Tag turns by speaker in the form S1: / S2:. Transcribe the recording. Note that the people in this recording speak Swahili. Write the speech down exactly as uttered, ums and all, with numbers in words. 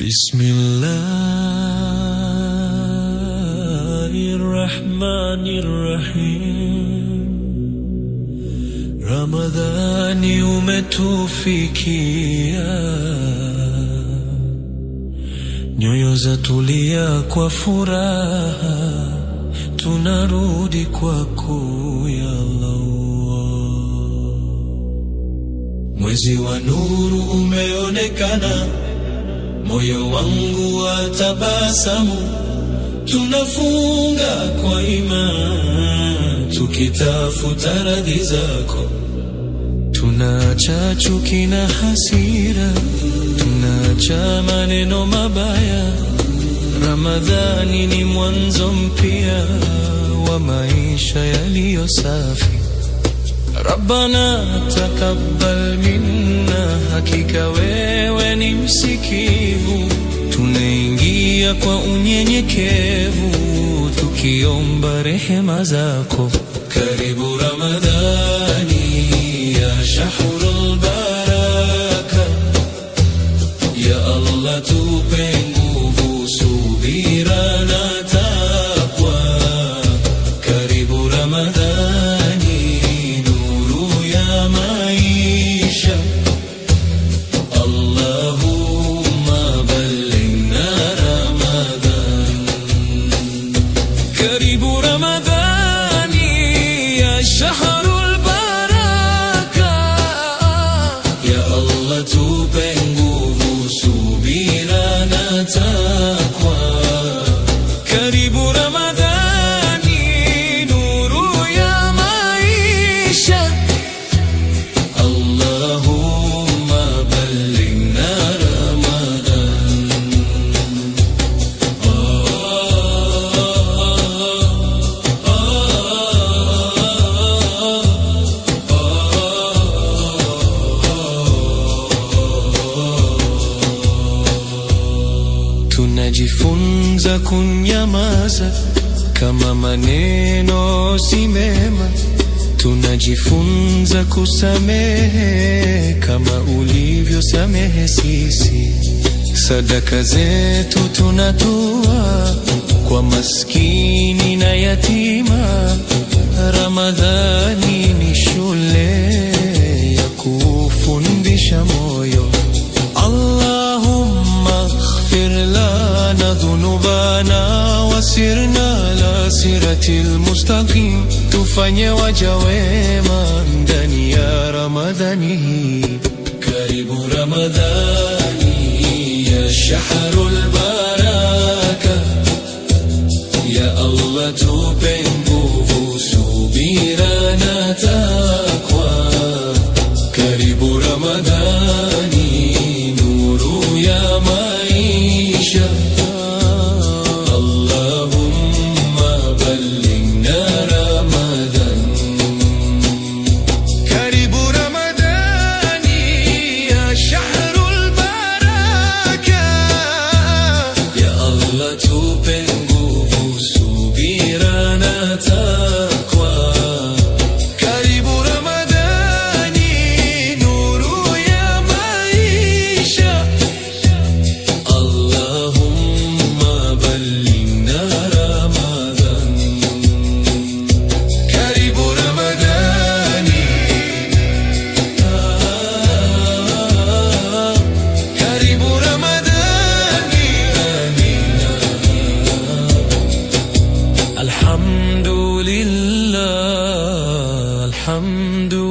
S1: Bismillahirrahmanirrahim. Ramadhani umetufikia, nyoyo zatulia kwa furaha, tunarudi kwako ya Allah. Mwezi wa nuru umeonekana, moyo wangu watabasamu, tunafunga kwa imani, tukitafuta radhi zako. Tunaacha chuki na hasira, tunaacha maneno mabaya. Ramadhani ni mwanzo mpya wa maisha yaliyo safi. Rabbana takabbal minna, hakika wewe ni msikivu. Tunaingia kwa unyenyekevu, tukiomba rehema zako. Karibu Ramadhani ya shahrul baraka, ya Allah tupe nguvu, subira na taqwa. Karibu Ramadhani, nuru ya maisha. Allahumma ballighna Ramadan. Karibu Ramadhani ya shahrul baraka, ya Allah tupe nguvu, subira na taqwa. Karibu Ramadhani, nuru ya maisha. Allahumma ballighna Ramadan. Tunajifunza kunyamaza kama maneno si mema. Tunajifunza kusamehe kama ulivyosamehe sisi. Sadaka zetu tunatoa kwa maskini na yatima. Ramadhani ni shule ya kufundisha moyo. Allahumma ighfir lana dhunubana wasirna la siratil mustaqim. Tufanye waja wema ndani ya Ramadhani hii. Karibu Ramadhani ya shahrul baraka, ya Allah tupe nguvu, subira na taqwa. Karibu Ramadhani, nuru ya maisha. Allahumma ballighna Ramadan. Karibu Ramadhani ya shahrul baraka, ya Allah tupe nguvu, subira na taqwa. Karibu Ramadhani, nuru ya maisha. Allahumma ballighna Ramadan. Karibu Ramadhani, ah, karibu Ramadhani. Alhamdulillah, alhamdulillah.